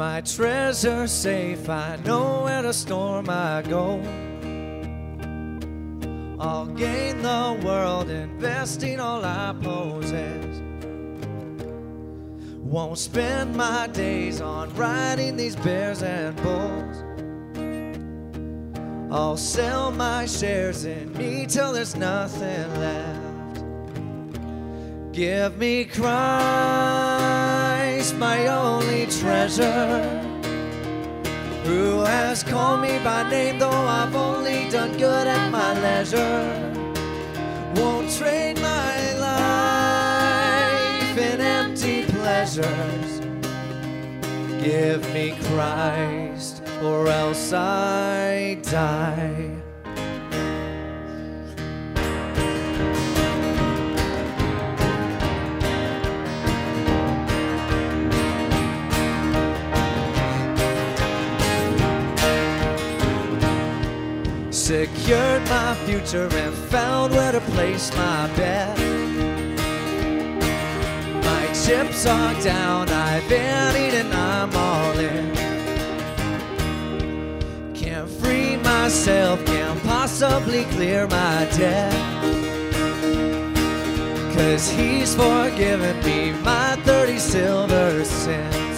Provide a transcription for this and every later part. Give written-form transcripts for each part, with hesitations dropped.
my treasure safe, I know where to store my gold. I'll gain the world, investing all I possess. Won't spend my days on riding these bears and bulls. I'll sell my shares in me till there's nothing left. Give me Christ, my only treasure, who has called me by name, though I've only done good at my leisure. Won't trade my life in empty pleasures. Give me Christ, or else I die. Secured my future and found where to place my bet. My chips are down, I've been eating, I'm all in. Can't free myself, can't possibly clear my debt, 'cause he's forgiven me my 30 silver cents.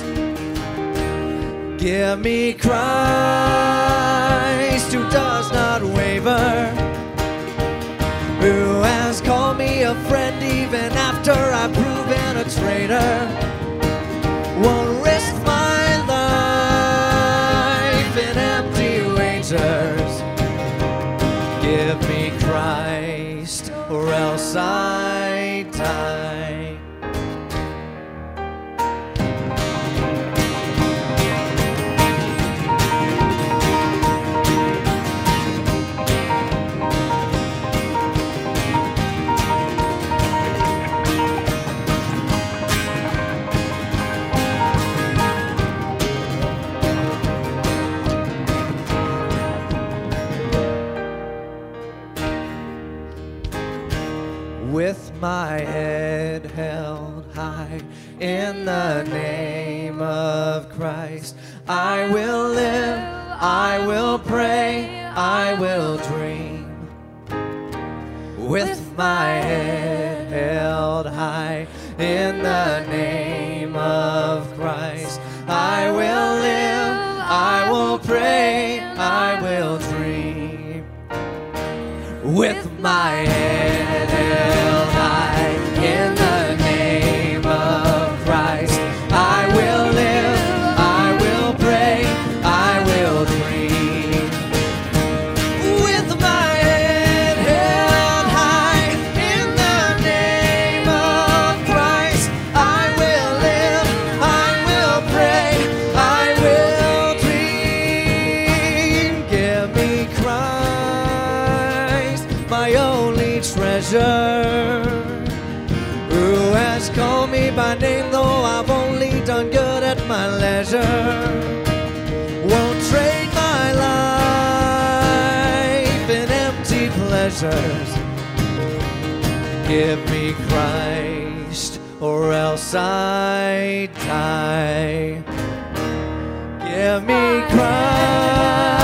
Give me Christ, who does not waver, who has called me a friend even after I've proven a traitor. Won't risk my life in empty wagers. Give me Christ, or else I die. With my head held high in the name of Christ, I will live, I will pray, I will dream. With my head held high in the name of Christ, I will live, I will pray, I will dream. With my head held high in the name of Christ, I will live, I will pray, I will dream. With my head held high in the name of Christ, I will live, I will pray, I will dream. Give me Christ, my only treasure, who has called me by name, though I've only done good at my leisure. Won't trade my life in empty pleasures. Give me Christ, or else I die. Give me Christ.